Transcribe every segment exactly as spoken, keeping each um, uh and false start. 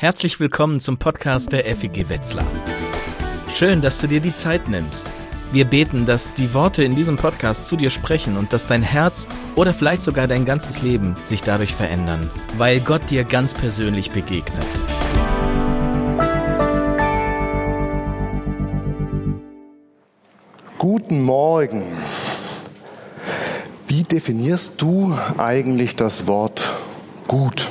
Herzlich willkommen zum Podcast der F E G Wetzlar. Schön, dass du dir die Zeit nimmst. Wir beten, dass die Worte in diesem Podcast zu dir sprechen und dass dein Herz oder vielleicht sogar dein ganzes Leben sich dadurch verändern, weil Gott dir ganz persönlich begegnet. Guten Morgen. Wie definierst du eigentlich das Wort gut?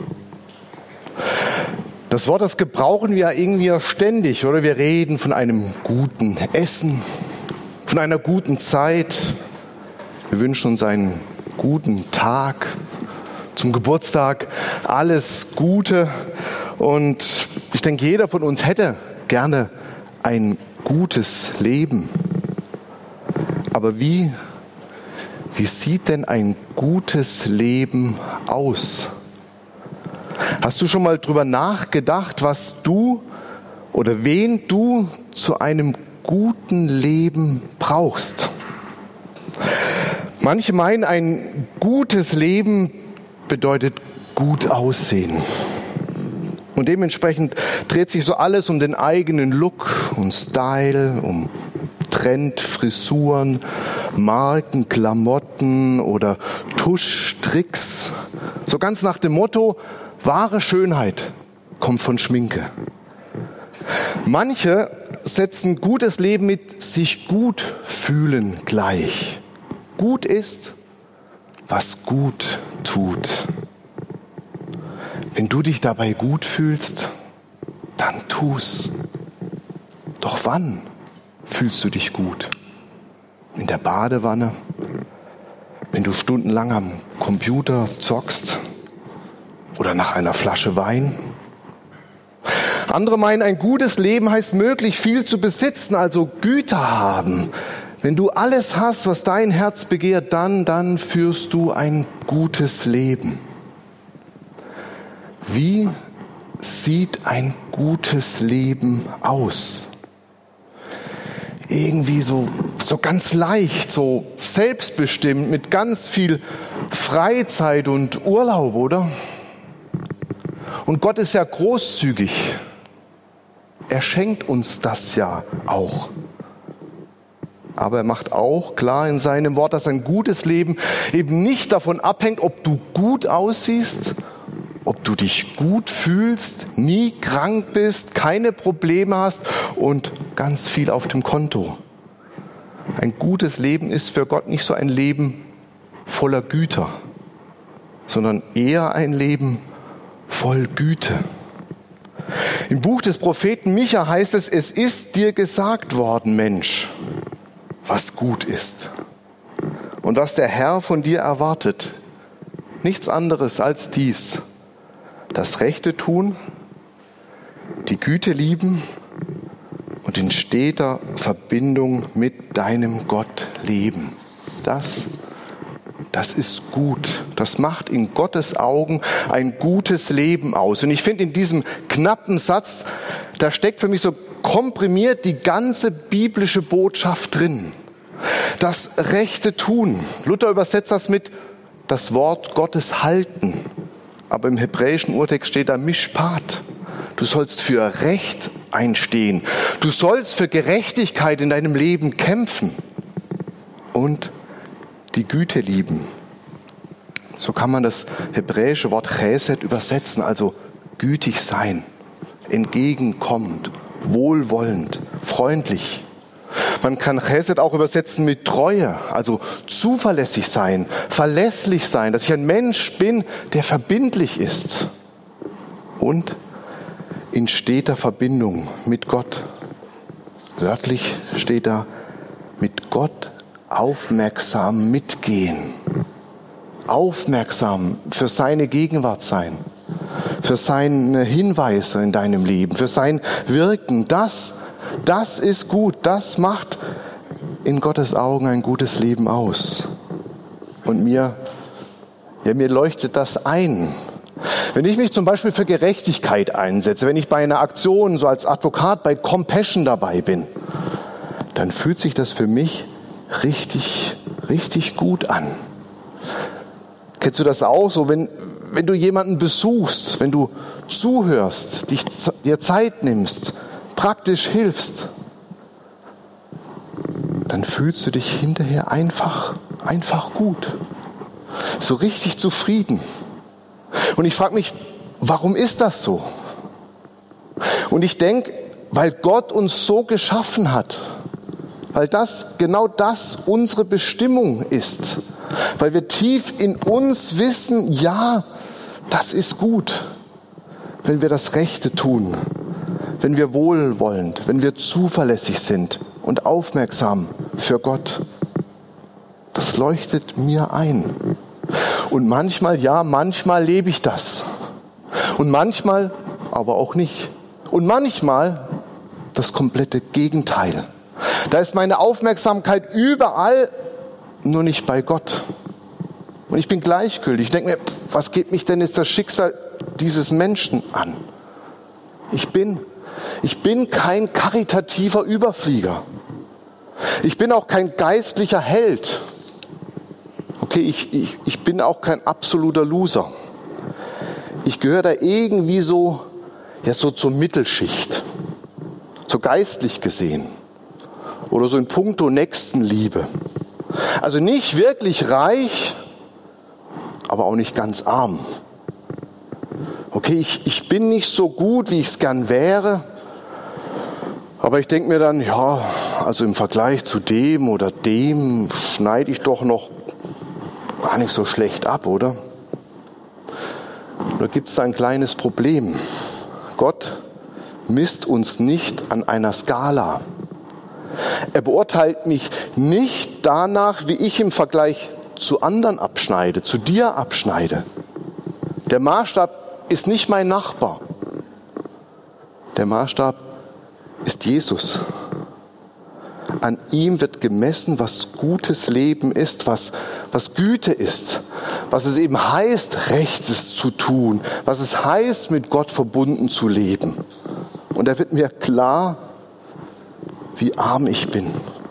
Das Wort, das gebrauchen wir ja irgendwie ständig, oder? Wir reden von einem guten Essen, von einer guten Zeit. Wir wünschen uns einen guten Tag, zum Geburtstag alles Gute. Und ich denke, jeder von uns hätte gerne ein gutes Leben. Aber wie, wie sieht denn ein gutes Leben aus? Hast du schon mal drüber nachgedacht, was du oder wen du zu einem guten Leben brauchst? Manche meinen, ein gutes Leben bedeutet gut aussehen. Und dementsprechend dreht sich so alles um den eigenen Look und Style, um Trend, Frisuren, Marken, Klamotten oder Tuschtricks. So ganz nach dem Motto, wahre Schönheit kommt von Schminke. Manche setzen gutes Leben mit sich gut fühlen gleich. Gut ist, was gut tut. Wenn du dich dabei gut fühlst, dann tu's. Doch wann fühlst du dich gut? In der Badewanne? Wenn du stundenlang am Computer zockst? Oder nach einer Flasche Wein? Andere meinen, ein gutes Leben heißt möglich viel zu besitzen, also Güter haben. Wenn du alles hast, was dein Herz begehrt, dann, dann führst du ein gutes Leben. Wie sieht ein gutes Leben aus? Irgendwie so, so ganz leicht, so selbstbestimmt, mit ganz viel Freizeit und Urlaub, oder? Und Gott ist ja großzügig. Er schenkt uns das ja auch. Aber er macht auch klar in seinem Wort, dass ein gutes Leben eben nicht davon abhängt, ob du gut aussiehst, ob du dich gut fühlst, nie krank bist, keine Probleme hast und ganz viel auf dem Konto. Ein gutes Leben ist für Gott nicht so ein Leben voller Güter, sondern eher ein Leben voll Güte. Im Buch des Propheten Micha heißt es, es ist dir gesagt worden, Mensch, was gut ist und was der Herr von dir erwartet. Nichts anderes als dies, das Rechte tun, die Güte lieben und in steter Verbindung mit deinem Gott leben. Das Das ist gut. Das macht in Gottes Augen ein gutes Leben aus. Und ich finde, in diesem knappen Satz, da steckt für mich so komprimiert die ganze biblische Botschaft drin. Das Rechte tun. Luther übersetzt das mit das Wort Gottes halten. Aber im hebräischen Urtext steht da Mishpat. Du sollst für Recht einstehen. Du sollst für Gerechtigkeit in deinem Leben kämpfen. Und die Güte lieben. So kann man das hebräische Wort Chesed übersetzen, also gütig sein, entgegenkommend, wohlwollend, freundlich. Man kann Chesed auch übersetzen mit Treue, also zuverlässig sein, verlässlich sein, dass ich ein Mensch bin, der verbindlich ist und in steter Verbindung mit Gott. Wörtlich steht da, mit Gott aufmerksam mitgehen, aufmerksam für seine Gegenwart sein, für seine Hinweise in deinem Leben, für sein Wirken. Das, das ist gut, das macht in Gottes Augen ein gutes Leben aus. Und mir, ja, mir leuchtet das ein. Wenn ich mich zum Beispiel für Gerechtigkeit einsetze, wenn ich bei einer Aktion so als Advokat bei Compassion dabei bin, dann fühlt sich das für mich richtig, richtig gut an. Kennst du das auch so, wenn, wenn du jemanden besuchst, wenn du zuhörst, dich, dir Zeit nimmst, praktisch hilfst, dann fühlst du dich hinterher einfach, einfach gut. So richtig zufrieden. Und ich frage mich, warum ist das so? Und ich denke, weil Gott uns so geschaffen hat, weil das, genau das unsere Bestimmung ist, weil wir tief in uns wissen, ja, das ist gut, wenn wir das Rechte tun, wenn wir wohlwollend, wenn wir zuverlässig sind und aufmerksam für Gott. Das leuchtet mir ein. Und manchmal, ja, manchmal lebe ich das. Und manchmal aber auch nicht. Und manchmal das komplette Gegenteil. Da ist meine Aufmerksamkeit überall, nur nicht bei Gott. Und ich bin gleichgültig. Ich denke mir, was geht mich denn jetzt das Schicksal dieses Menschen an? Ich bin, ich bin kein karitativer Überflieger. Ich bin auch kein geistlicher Held. Okay, ich, ich, ich bin auch kein absoluter Loser. Ich gehöre da irgendwie so, ja, so zur Mittelschicht. So geistlich gesehen. Oder so in puncto Nächstenliebe. Also nicht wirklich reich, aber auch nicht ganz arm. Okay, ich, ich bin nicht so gut, wie ich es gern wäre. Aber ich denke mir dann, ja, also im Vergleich zu dem oder dem schneide ich doch noch gar nicht so schlecht ab, oder? Oder gibt es da ein kleines Problem? Gott misst uns nicht an einer Skala. Er beurteilt mich nicht danach, wie ich im Vergleich zu anderen abschneide, zu dir abschneide. Der Maßstab ist nicht mein Nachbar. Der Maßstab ist Jesus. An ihm wird gemessen, was gutes Leben ist, was, was Güte ist, was es eben heißt, Rechtes zu tun, was es heißt, mit Gott verbunden zu leben. Und da wird mir klar, wie arm ich bin.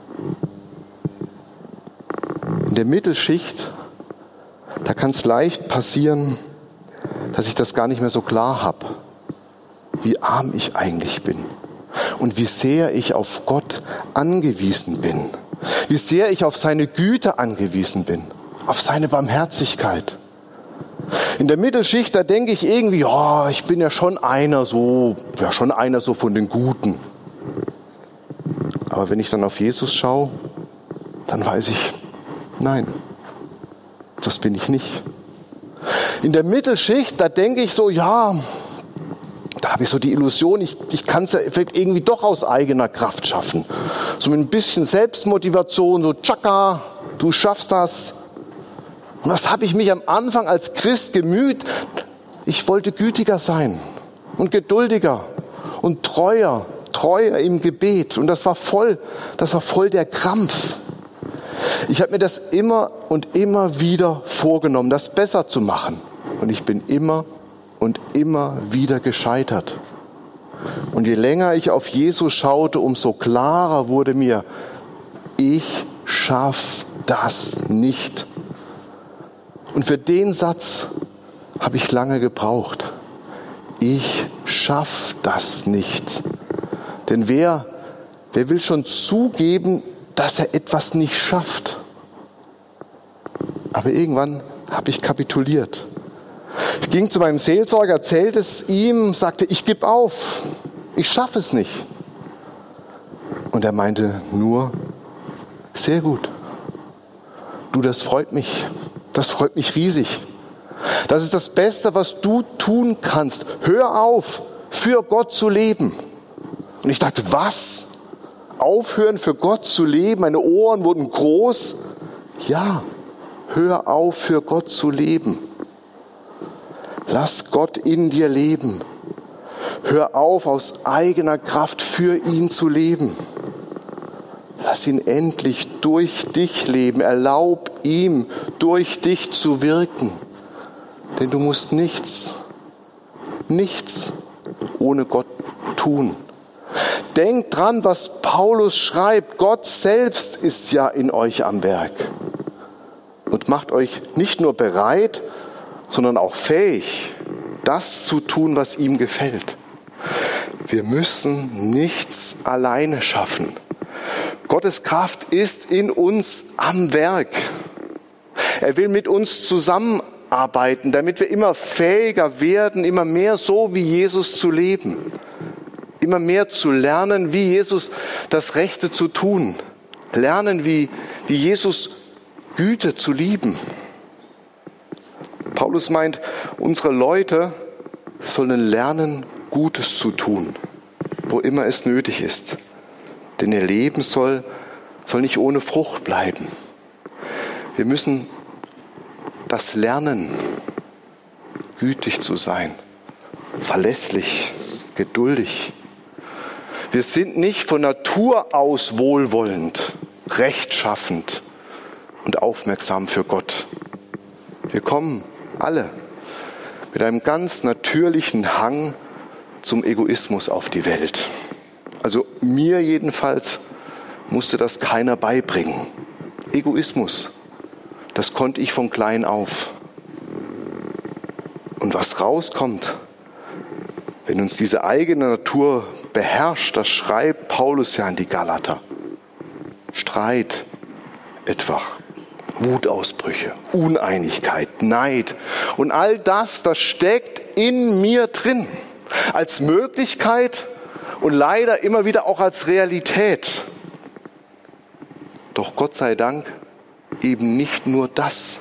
In der Mittelschicht, da kann es leicht passieren, dass ich das gar nicht mehr so klar habe, wie arm ich eigentlich bin und wie sehr ich auf Gott angewiesen bin, wie sehr ich auf seine Güte angewiesen bin, auf seine Barmherzigkeit. In der Mittelschicht, da denke ich irgendwie, ja, ich bin ja schon einer so, ja schon einer so von den Guten. Aber wenn ich dann auf Jesus schaue, dann weiß ich, nein, das bin ich nicht. In der Mittelschicht, da denke ich so, ja, da habe ich so die Illusion, ich, ich kann es ja vielleicht irgendwie doch aus eigener Kraft schaffen. So mit ein bisschen Selbstmotivation, so tschakka, du schaffst das. Und das habe ich mich am Anfang als Christ gemüht. Ich wollte gütiger sein und geduldiger und treuer, treuer im Gebet. Und das war voll, das war voll der Krampf. Ich habe mir das immer und immer wieder vorgenommen, das besser zu machen. Und ich bin immer und immer wieder gescheitert. Und je länger ich auf Jesus schaute, umso klarer wurde mir, ich schaff das nicht. Und für den Satz habe ich lange gebraucht. Ich schaff das nicht. Denn wer, wer will schon zugeben, dass er etwas nicht schafft? Aber irgendwann habe ich kapituliert. Ich ging zu meinem Seelsorger, erzählte es ihm, sagte, ich gebe auf, ich schaffe es nicht. Und er meinte nur, sehr gut. Du, das freut mich, das freut mich riesig. Das ist das Beste, was du tun kannst. Hör auf, für Gott zu leben. Und ich dachte, was? Aufhören, für Gott zu leben? Meine Ohren wurden groß. Ja, hör auf, für Gott zu leben. Lass Gott in dir leben. Hör auf, aus eigener Kraft für ihn zu leben. Lass ihn endlich durch dich leben. Erlaub ihm, durch dich zu wirken. Denn du musst nichts, nichts ohne Gott tun. Denk dran, was Paulus schreibt. Gott selbst ist ja in euch am Werk. Und macht euch nicht nur bereit, sondern auch fähig, das zu tun, was ihm gefällt. Wir müssen nichts alleine schaffen. Gottes Kraft ist in uns am Werk. Er will mit uns zusammenarbeiten, damit wir immer fähiger werden, immer mehr so wie Jesus zu leben. Immer mehr zu lernen, wie Jesus das Rechte zu tun. Lernen, wie, wie Jesus Güte zu lieben. Paulus meint, unsere Leute sollen lernen, Gutes zu tun, wo immer es nötig ist. Denn ihr Leben soll, soll nicht ohne Frucht bleiben. Wir müssen das lernen, gütig zu sein, verlässlich, geduldig. Wir sind nicht von Natur aus wohlwollend, rechtschaffend und aufmerksam für Gott. Wir kommen alle mit einem ganz natürlichen Hang zum Egoismus auf die Welt. Also mir jedenfalls musste das keiner beibringen. Egoismus, das konnte ich von klein auf. Und was rauskommt, wenn uns diese eigene Natur beherrscht, das schreibt Paulus ja an die Galater. Streit etwa, Wutausbrüche, Uneinigkeit, Neid und all das, das steckt in mir drin. Als Möglichkeit und leider immer wieder auch als Realität. Doch Gott sei Dank eben nicht nur das.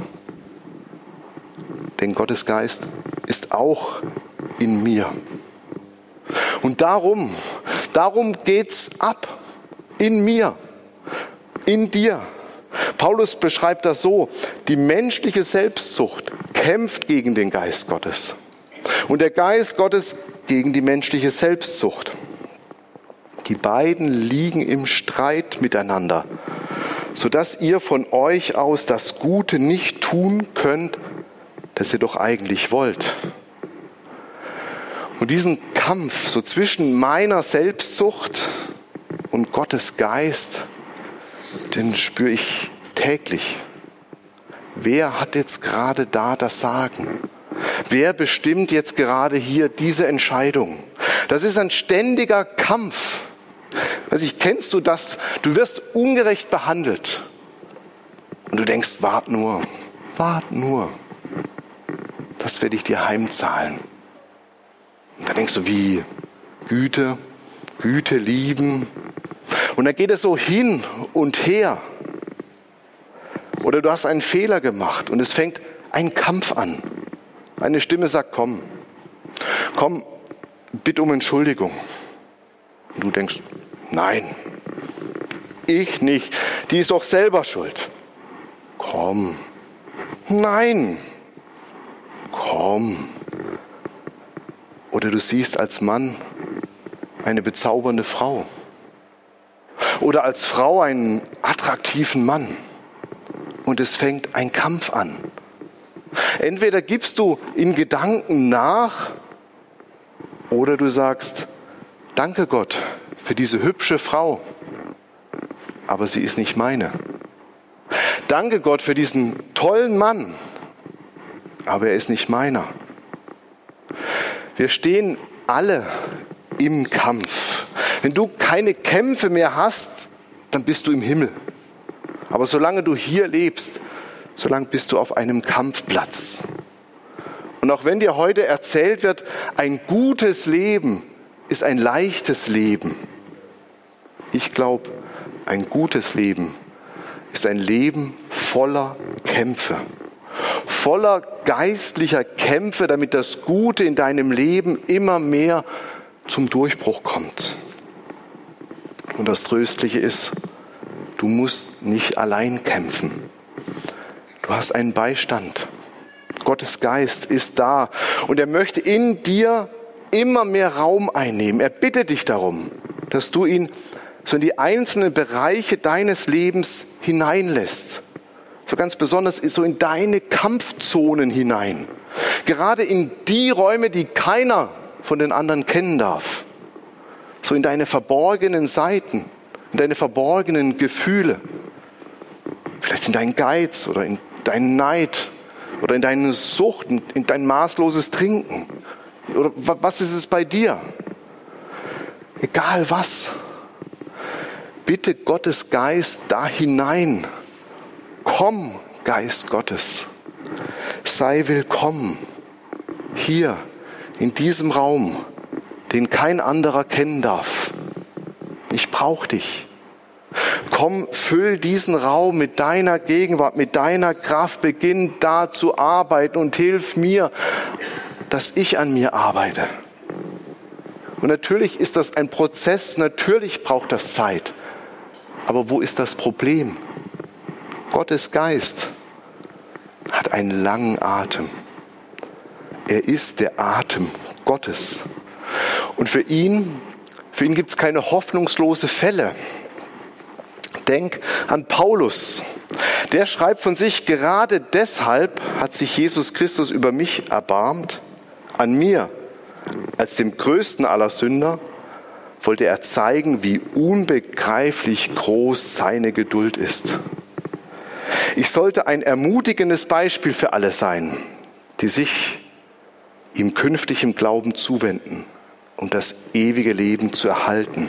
Denn Gottes Geist ist auch in mir. Und darum, darum geht's ab. In mir, in dir. Paulus beschreibt das so: Die menschliche Selbstsucht kämpft gegen den Geist Gottes. Und der Geist Gottes gegen die menschliche Selbstsucht. Die beiden liegen im Streit miteinander, sodass ihr von euch aus das Gute nicht tun könnt, das ihr doch eigentlich wollt. Und diesen Kampf so zwischen meiner Selbstsucht und Gottes Geist, den spüre ich täglich. Wer hat jetzt gerade da das Sagen? Wer bestimmt jetzt gerade hier diese Entscheidung? Das ist ein ständiger Kampf. Also ich, kennst du das? Du wirst ungerecht behandelt. Und du denkst, wart nur, wart nur. Das werde ich dir heimzahlen. Und dann denkst du, wie? Güte, Güte lieben. Und dann geht es so hin und her. Oder du hast einen Fehler gemacht und es fängt ein Kampf an. Eine Stimme sagt, komm, komm, bitte um Entschuldigung. Und du denkst, nein, ich nicht, die ist doch selber schuld. Komm, nein, komm. Oder du siehst als Mann eine bezaubernde Frau. Oder als Frau einen attraktiven Mann. Und es fängt ein Kampf an. Entweder gibst du in Gedanken nach oder du sagst, danke Gott für diese hübsche Frau, aber sie ist nicht meine. Danke Gott für diesen tollen Mann, aber er ist nicht meiner. Wir stehen alle im Kampf. Wenn du keine Kämpfe mehr hast, dann bist du im Himmel. Aber solange du hier lebst, solange bist du auf einem Kampfplatz. Und auch wenn dir heute erzählt wird, ein gutes Leben ist ein leichtes Leben. Ich glaube, ein gutes Leben ist ein Leben voller Kämpfe. Voller geistlicher Kämpfe, damit das Gute in deinem Leben immer mehr zum Durchbruch kommt. Und das Tröstliche ist, du musst nicht allein kämpfen. Du hast einen Beistand. Gottes Geist ist da und er möchte in dir immer mehr Raum einnehmen. Er bittet dich darum, dass du ihn so in die einzelnen Bereiche deines Lebens hineinlässt. So ganz besonders so in deine Kampfzonen hinein. Gerade in die Räume, die keiner von den anderen kennen darf. So in deine verborgenen Seiten, in deine verborgenen Gefühle. Vielleicht in deinen Geiz oder in deinen Neid oder in deine Sucht, in dein maßloses Trinken? Oder was ist es bei dir? Egal was. Bitte Gottes Geist da hinein. Komm, Geist Gottes. Sei willkommen. Hier, in diesem Raum, den kein anderer kennen darf. Ich brauche dich. Komm, füll diesen Raum mit deiner Gegenwart, mit deiner Kraft. Beginn da zu arbeiten und hilf mir, dass ich an mir arbeite. Und natürlich ist das ein Prozess, natürlich braucht das Zeit. Aber wo ist das Problem? Gottes Geist hat einen langen Atem. Er ist der Atem Gottes. Und für ihn, für ihn gibt es keine hoffnungslosen Fälle. Denk an Paulus. Der schreibt von sich, gerade deshalb hat sich Jesus Christus über mich erbarmt. An mir, als dem größten aller Sünder, wollte er zeigen, wie unbegreiflich groß seine Geduld ist. Ich sollte ein ermutigendes Beispiel für alle sein, die sich ihm künftig im Glauben zuwenden, um das ewige Leben zu erhalten.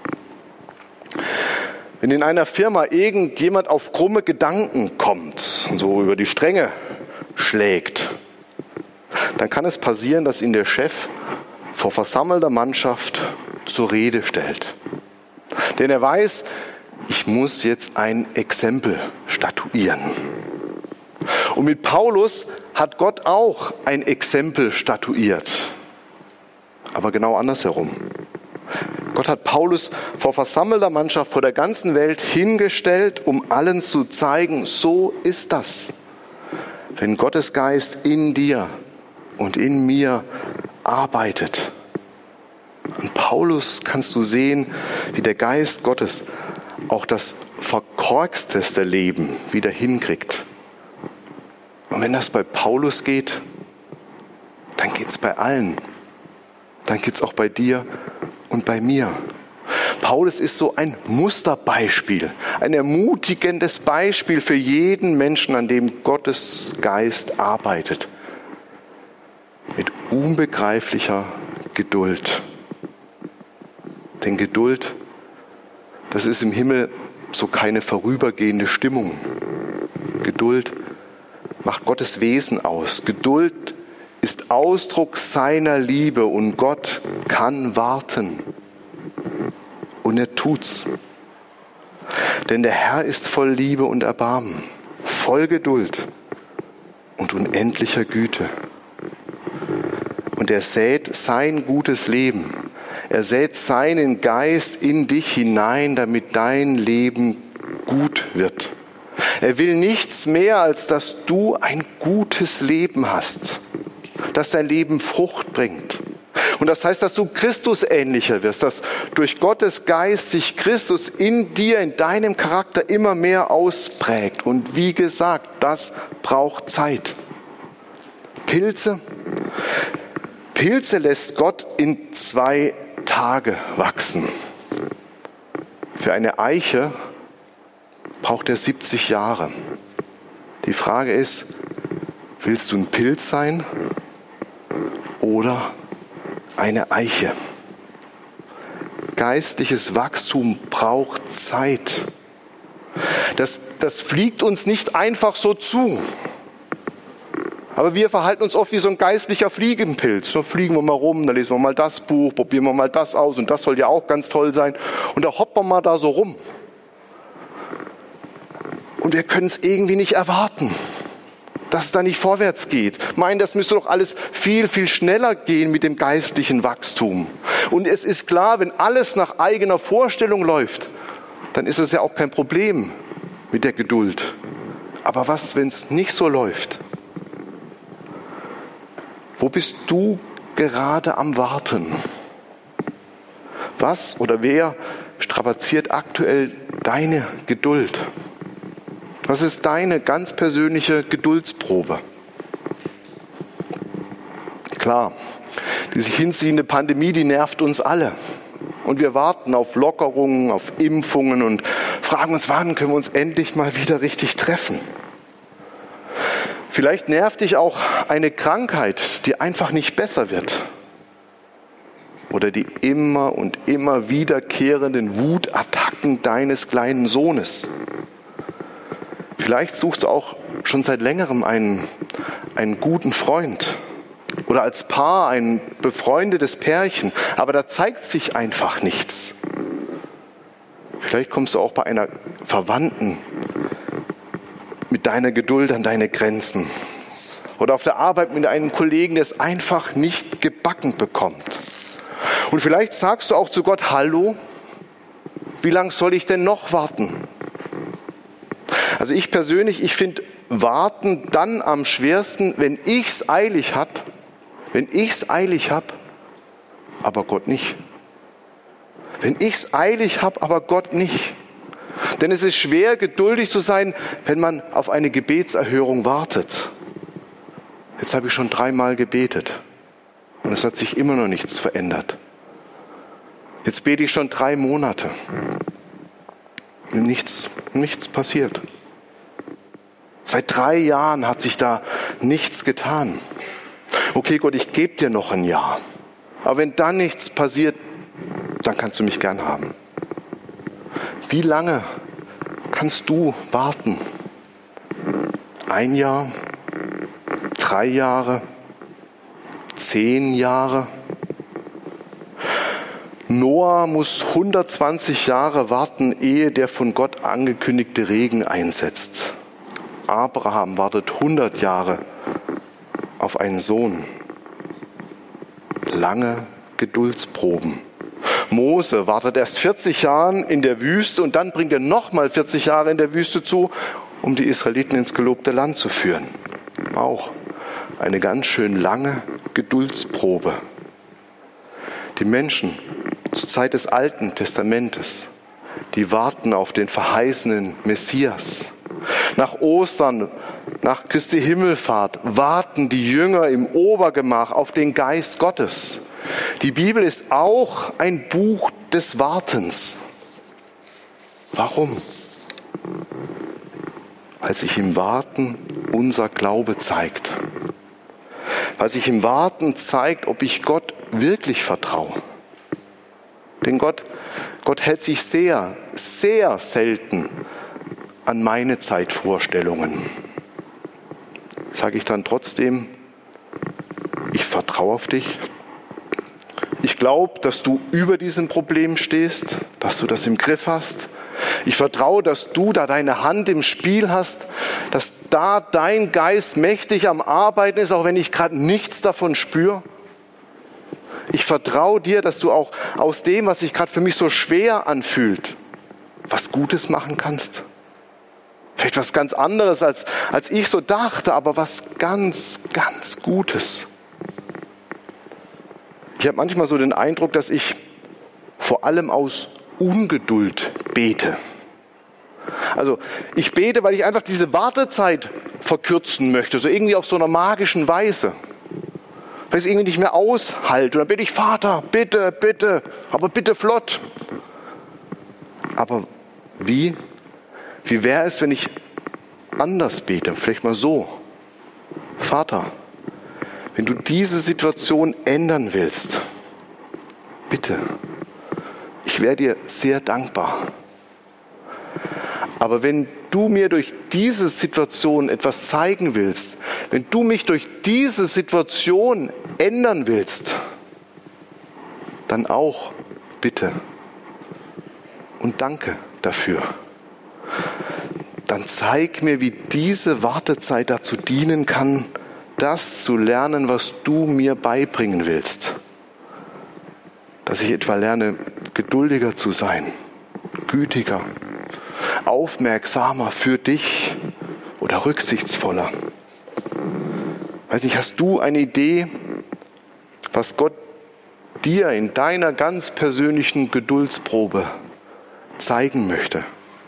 Wenn in einer Firma irgendjemand auf krumme Gedanken kommt und so über die Stränge schlägt, dann kann es passieren, dass ihn der Chef vor versammelter Mannschaft zur Rede stellt. Denn er weiß, ich muss jetzt ein Exempel statuieren. Und mit Paulus hat Gott auch ein Exempel statuiert. Aber genau andersherum. Gott hat Paulus vor versammelter Mannschaft vor der ganzen Welt hingestellt, um allen zu zeigen, so ist das. Wenn Gottes Geist in dir und in mir arbeitet. An Paulus kannst du sehen, wie der Geist Gottes auch das verkorksteste Leben wieder hinkriegt. Und wenn das bei Paulus geht, dann geht es bei allen. Dann geht es auch bei dir und bei mir. Paulus ist so ein Musterbeispiel, ein ermutigendes Beispiel für jeden Menschen, an dem Gottes Geist arbeitet. Mit unbegreiflicher Geduld. Denn Geduld, das ist im Himmel so keine vorübergehende Stimmung. Geduld macht Gottes Wesen aus. Geduld ist Ausdruck seiner Liebe und Gott kann warten. Und er tut's. Denn der Herr ist voll Liebe und Erbarmen, voll Geduld und unendlicher Güte. Und er sät sein gutes Leben. Er sät seinen Geist in dich hinein, damit dein Leben gut wird. Er will nichts mehr, als dass du ein gutes Leben hast, dass dein Leben Frucht bringt. Und das heißt, dass du Christus ähnlicher wirst, dass durch Gottes Geist sich Christus in dir, in deinem Charakter immer mehr ausprägt. Und wie gesagt, das braucht Zeit. Pilze, Pilze lässt Gott in zwei Tage wachsen. Für eine Eiche braucht er siebzig Jahre. Die Frage ist, willst du ein Pilz sein oder eine Eiche? Geistliches Wachstum braucht Zeit. Das, das fliegt uns nicht einfach so zu. Aber wir verhalten uns oft wie so ein geistlicher Fliegenpilz. Da fliegen wir mal rum, da lesen wir mal das Buch, probieren wir mal das aus und das soll ja auch ganz toll sein. Und da hoppen wir mal da so rum. Und wir können es irgendwie nicht erwarten, dass es da nicht vorwärts geht. Meinen, das müsste doch alles viel, viel schneller gehen mit dem geistlichen Wachstum. Und es ist klar, wenn alles nach eigener Vorstellung läuft, dann ist es ja auch kein Problem mit der Geduld. Aber was, wenn es nicht so läuft? Wo bist du gerade am Warten? Was oder wer strapaziert aktuell deine Geduld? Was ist deine ganz persönliche Geduldsprobe? Klar, diese hinziehende Pandemie, die nervt uns alle. Und wir warten auf Lockerungen, auf Impfungen und fragen uns, wann können wir uns endlich mal wieder richtig treffen? Vielleicht nervt dich auch eine Krankheit, die einfach nicht besser wird. Oder die immer und immer wiederkehrenden Wutattacken deines kleinen Sohnes. Vielleicht suchst du auch schon seit längerem einen, einen guten Freund. Oder als Paar ein befreundetes Pärchen. Aber da zeigt sich einfach nichts. Vielleicht kommst du auch bei einer Verwandten mit deiner Geduld an deine Grenzen. Oder auf der Arbeit mit einem Kollegen, der es einfach nicht gebacken bekommt. Und vielleicht sagst du auch zu Gott, hallo, wie lange soll ich denn noch warten? Also ich persönlich, ich finde Warten dann am schwersten, wenn ich es eilig habe, wenn ich es eilig habe, aber Gott nicht. Wenn ich es eilig habe, aber Gott nicht. Denn es ist schwer, geduldig zu sein, wenn man auf eine Gebetserhörung wartet. Jetzt habe ich schon dreimal gebetet und es hat sich immer noch nichts verändert. Jetzt bete ich schon drei Monate. Nichts, nichts passiert. Seit drei Jahren hat sich da nichts getan. Okay, Gott, ich gebe dir noch ein Jahr. Aber wenn dann nichts passiert, dann kannst du mich gern haben. Wie lange kannst du warten? Ein Jahr? Drei Jahre? Zehn Jahre? Noah muss hundertzwanzig Jahre warten, ehe der von Gott angekündigte Regen einsetzt. Abraham wartet hundert Jahre auf einen Sohn. Lange Geduldsproben. Mose wartet erst vierzig Jahre in der Wüste und dann bringt er nochmal vierzig Jahre in der Wüste zu, um die Israeliten ins gelobte Land zu führen. Auch eine ganz schön lange Geduldsprobe. Die Menschen zur Zeit des Alten Testamentes, die warten auf den verheißenen Messias. Nach Ostern, nach Christi Himmelfahrt warten die Jünger im Obergemach auf den Geist Gottes. Die Bibel ist auch ein Buch des Wartens. Warum? Weil sich im Warten unser Glaube zeigt. Weil sich im Warten zeigt, ob ich Gott wirklich vertraue. Denn Gott, Gott hält sich sehr, sehr selten an meine Zeitvorstellungen. Sage ich dann trotzdem, ich vertraue auf dich. Ich glaube, dass du über diesem Problem stehst, dass du das im Griff hast. Ich vertraue, dass du da deine Hand im Spiel hast, dass da dein Geist mächtig am Arbeiten ist, auch wenn ich gerade nichts davon spüre. Ich vertraue dir, dass du auch aus dem, was sich gerade für mich so schwer anfühlt, was Gutes machen kannst. Vielleicht was ganz anderes, als, als ich so dachte, aber was ganz, ganz Gutes. Ich habe manchmal so den Eindruck, dass ich vor allem aus Ungeduld bete. Also ich bete, weil ich einfach diese Wartezeit verkürzen möchte, so irgendwie auf so einer magischen Weise. Weil ich es irgendwie nicht mehr aushalte. Und dann bete ich, Vater, bitte, bitte, aber bitte flott. Aber wie? Wie wäre es, wenn ich anders bete? Vielleicht mal so. Vater, wenn du diese Situation ändern willst, bitte, ich wäre dir sehr dankbar. Aber wenn du mir durch diese Situation etwas zeigen willst, wenn du mich durch diese Situation ändern willst, dann auch bitte und danke dafür. Dann zeig mir, wie diese Wartezeit dazu dienen kann, das zu lernen, was du mir beibringen willst. Dass ich etwa lerne, geduldiger zu sein, gütiger, aufmerksamer für dich oder rücksichtsvoller. Weiß nicht, hast du eine Idee, was Gott dir in deiner ganz persönlichen Geduldsprobe zeigen möchte?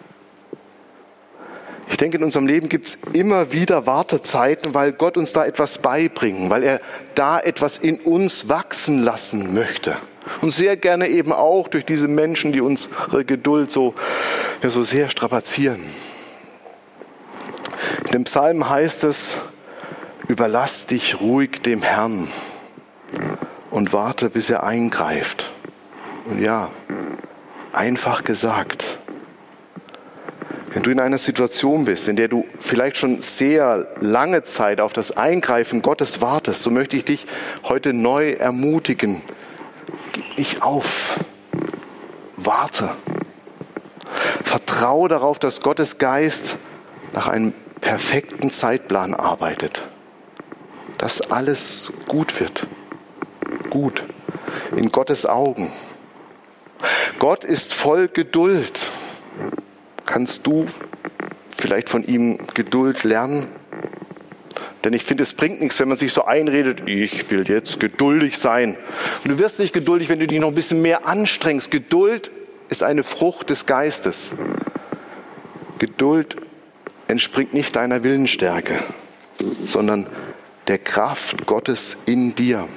Ich denke, in unserem Leben gibt es immer wieder Wartezeiten, weil Gott uns da etwas beibringen, weil er da etwas in uns wachsen lassen möchte. Und sehr gerne eben auch durch diese Menschen, die unsere Geduld so, ja, so sehr strapazieren. In dem Psalm heißt es, Überlass dich ruhig dem Herrn und warte, bis er eingreift. Und ja, einfach gesagt, wenn du in einer Situation bist, in der du vielleicht schon sehr lange Zeit auf das Eingreifen Gottes wartest, so möchte ich dich heute neu ermutigen. Gib nicht auf. Warte. Vertraue darauf, dass Gottes Geist nach einem perfekten Zeitplan arbeitet. Dass alles gut wird. Gut. In Gottes Augen. Gott ist voll Geduld. Kannst du vielleicht von ihm Geduld lernen? Denn ich finde, es bringt nichts, wenn man sich so einredet, ich will jetzt geduldig sein. Und du wirst nicht geduldig, wenn du dich noch ein bisschen mehr anstrengst. Geduld ist eine Frucht des Geistes. Geduld entspringt nicht deiner Willensstärke, sondern der Kraft Gottes in dir.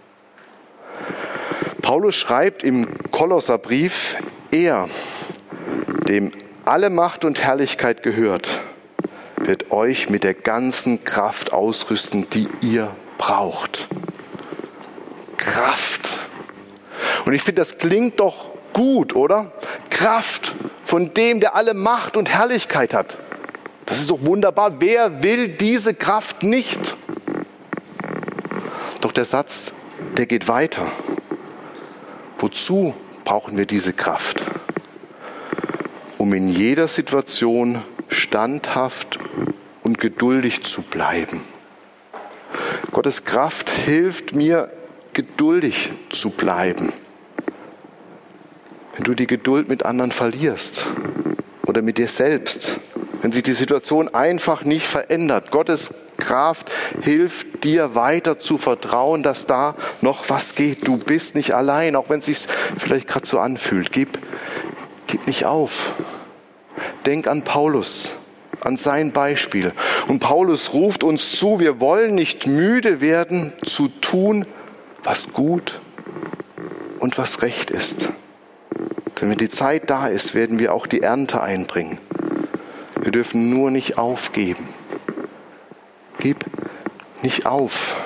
Paulus schreibt im Kolosserbrief, er, dem alle Macht und Herrlichkeit gehört, wird euch mit der ganzen Kraft ausrüsten, die ihr braucht. Kraft. Und ich finde, das klingt doch gut, oder? Kraft von dem, der alle Macht und Herrlichkeit hat. Das ist doch wunderbar. Wer will diese Kraft nicht? Doch der Satz, der geht weiter. Wozu brauchen wir diese Kraft? Um in jeder Situation standhaft und geduldig zu bleiben. Gottes Kraft hilft mir, geduldig zu bleiben. Wenn du die Geduld mit anderen verlierst oder mit dir selbst, wenn sich die Situation einfach nicht verändert, Gottes Kraft hilft dir weiter zu vertrauen, dass da noch was geht. Du bist nicht allein, auch wenn es sich vielleicht gerade so anfühlt. Gib, gib nicht auf. Denk an Paulus, an sein Beispiel. Und Paulus ruft uns zu, wir wollen nicht müde werden, zu tun, was gut und was recht ist. Denn wenn die Zeit da ist, werden wir auch die Ernte einbringen. Wir dürfen nur nicht aufgeben. Gib nicht auf.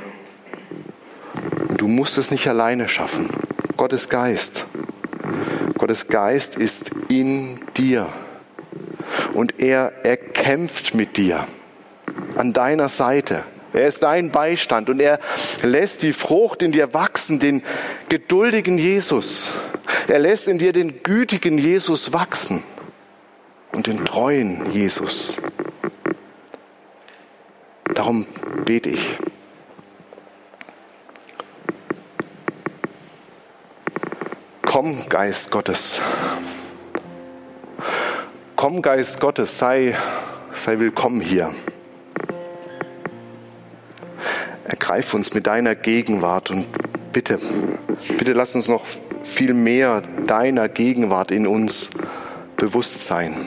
Und du musst es nicht alleine schaffen. Gottes Geist. Gottes Geist ist in dir. Und er, er kämpft mit dir. An deiner Seite. Er ist dein Beistand. Und er lässt die Frucht in dir wachsen, den geduldigen Jesus. Er lässt in dir den gütigen Jesus wachsen. Und den treuen Jesus. Darum bete ich. Komm, Geist Gottes. Komm, Geist Gottes, sei, sei willkommen hier. Ergreif uns mit deiner Gegenwart und bitte, bitte lass uns noch viel mehr deiner Gegenwart in uns bewusst sein.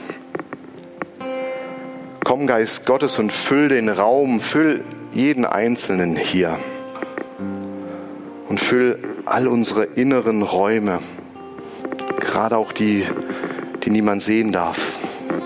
Komm, Geist Gottes, und füll den Raum, füll jeden Einzelnen hier und füll all unsere inneren Räume, gerade auch die, die niemand sehen darf.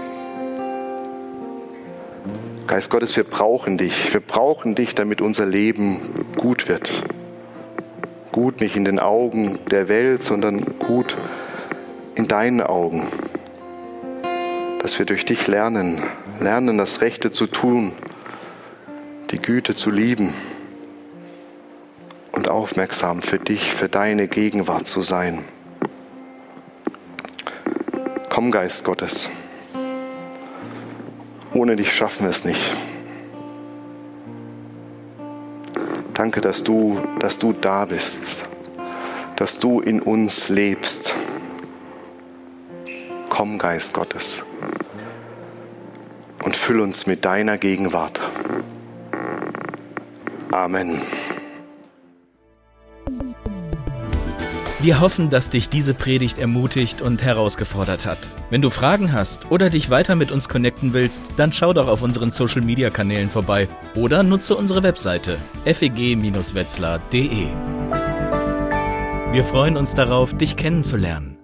Geist Gottes, wir brauchen dich. Wir brauchen dich, damit unser Leben gut wird. Gut nicht in den Augen der Welt, sondern gut in deinen Augen. Dass wir durch dich lernen, lernen, das Rechte zu tun, die Güte zu lieben und aufmerksam für dich, für deine Gegenwart zu sein. Komm, Geist Gottes. Ohne dich schaffen wir es nicht. Danke, dass du, dass du da bist, dass du in uns lebst. Komm, Geist Gottes, und füll uns mit deiner Gegenwart. Amen. Wir hoffen, dass dich diese Predigt ermutigt und herausgefordert hat. Wenn du Fragen hast oder dich weiter mit uns connecten willst, dann schau doch auf unseren Social-Media-Kanälen vorbei oder nutze unsere Webseite f e g Bindestrich wetzlar punkt d e. Wir freuen uns darauf, dich kennenzulernen.